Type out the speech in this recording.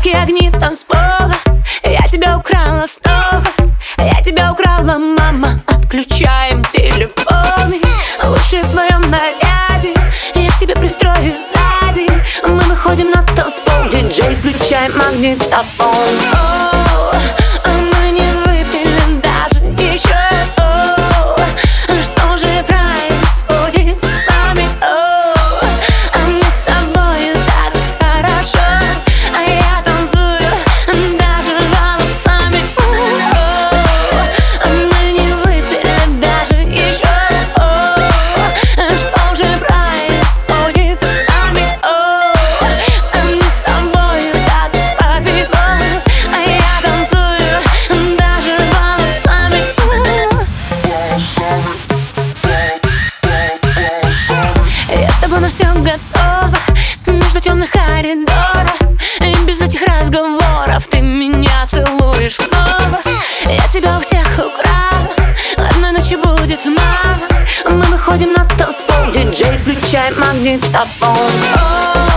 яркие огни танцпола. Я тебя украла снова, я тебя украла, мама. Отключаем телефоны, лучше в своем наряде. Я к тебе пристроюсь сзади. Мы выходим на танцпол, диджей, включай магнитофон. О, а мы не выпили даже еще. О, что же происходит с нами? О, а мне с тобою так хорошо, а я танцую даже волосами. О, а мы не выпили даже еще. О, что же происходит с нами? О, а мне с тобою так повезло, а я танцую даже волосами. Я с тобой на все готова, между темных коридоров. И без этих разговоров ты меня целуешь снова. Я тебя у всех украла, одной ночи будет мало. Мы выходим на танцпол, диджей, включай магнитофон. О,